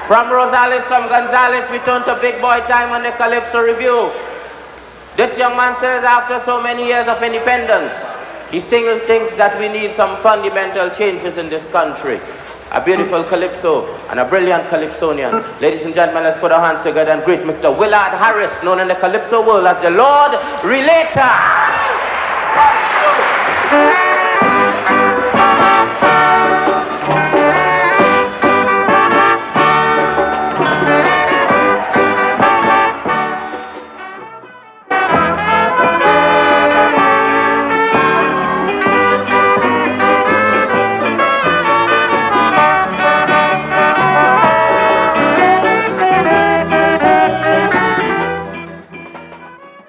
From Rosales, from Gonzales, we turn to big boy time on the Calypso Review. This young man says after so many years of independence, he still thinks that we need some fundamental changes in this country. A beautiful Calypso and a brilliant Calypsonian. Ladies and gentlemen, let's put our hands together and greet Mr. Willard Harris, known in the Calypso world as the Lord Relator.